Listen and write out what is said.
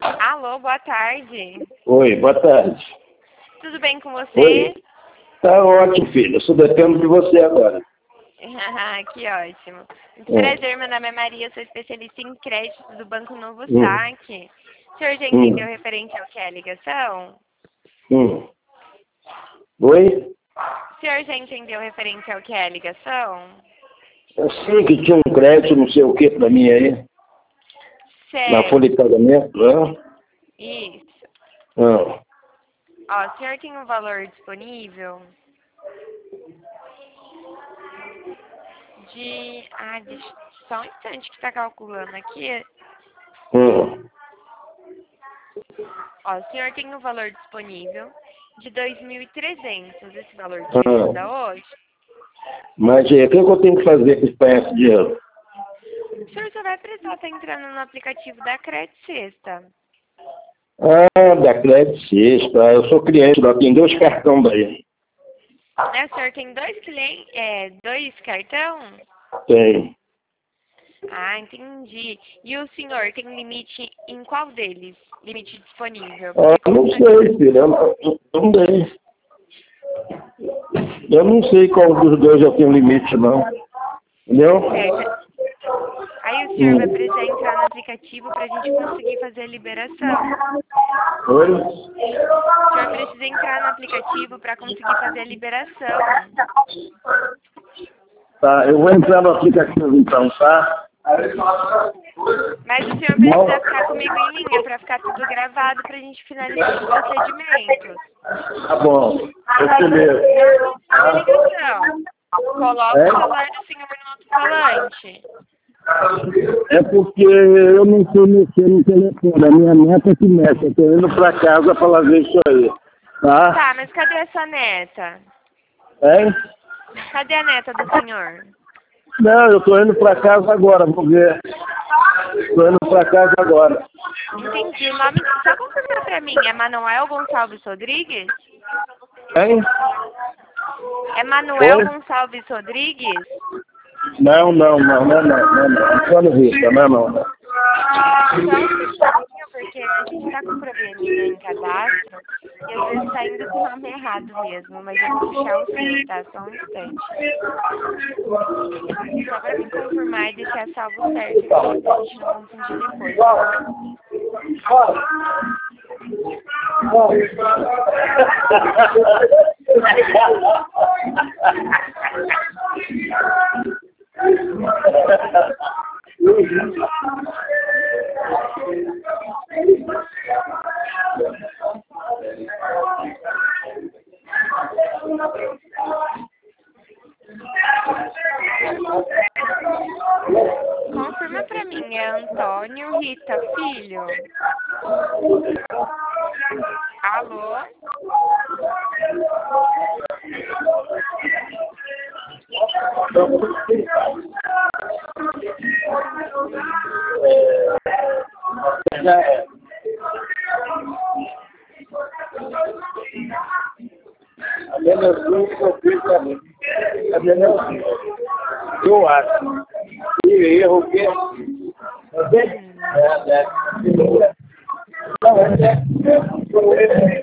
Alô, boa tarde. Oi, boa tarde. Tudo bem com você? Oi. Tá ótimo, filho. Eu só dependo de você agora. Que ótimo. Muito prazer, meu nome é Maria, sou especialista em crédito do Banco Novo Saque. O senhor já entendeu referente ao que é a ligação? Oi? O senhor já entendeu referente ao que é a ligação? Eu sei que tinha um crédito, não sei o que, pra mim aí. Certo. Na folha de pagamento, né? Isso. Ah. Ó, o senhor tem um valor disponível de... só um instante que está calculando aqui. Ó, o senhor tem um valor disponível de 2.300. Esse valor te ajuda hoje? Mas o que eu tenho que fazer para esse dinheiro? O senhor só vai precisar estar entrando no aplicativo da Crédito Sexta. Ah, da Crédito Sexta. Eu sou cliente lá, tem 2 cartões daí. Né, o senhor tem dois cartão? Tem. Ah, entendi. E o senhor tem limite em qual deles? Limite disponível? Não sei, filho. Eu não sei. Eu não sei qual dos dois eu tenho limite, não. Entendeu? Certo. Aí o senhor vai precisar entrar no aplicativo para a gente conseguir fazer a liberação. Oi? O senhor precisa entrar no aplicativo para conseguir fazer a liberação. Tá, eu vou entrar no aplicativo então, tá? Mas o senhor precisa ficar comigo em linha para ficar tudo gravado para a gente finalizar os procedimentos. Tá bom. Eu mesmo. A ligação. Coloca o celular do senhor no alto-falante. É porque eu não sei mexer no telefone. A minha neta que mexe. Eu tô indo pra casa pra ela ver isso aí. Tá? Tá, mas cadê a sua neta? Hein? Cadê a neta do senhor? Não, eu tô indo pra casa agora, vou ver. Tô indo pra casa agora. Entendi. O nome... Só confirmar pra mim. É Manuel Gonçalves Rodrigues? Hein? É Manuel Oi? Gonçalves Rodrigues? Não. Antônio Rita, não. Só um minutinho, porque a gente tá com probleminha em cadastro e às vezes tá indo com o nome errado mesmo, mas eu vou puxar o seu, tá? Só um instante. Só pra me confirmar e deixar salvo certo aqui, pra gente não confundir depois, tá? Confirma pra mim, é Antônio Rita Filho? Alô? Já é. A minha filha eu fiz também. A minha filha. Eu acho. E erro o quê? É. Não, é.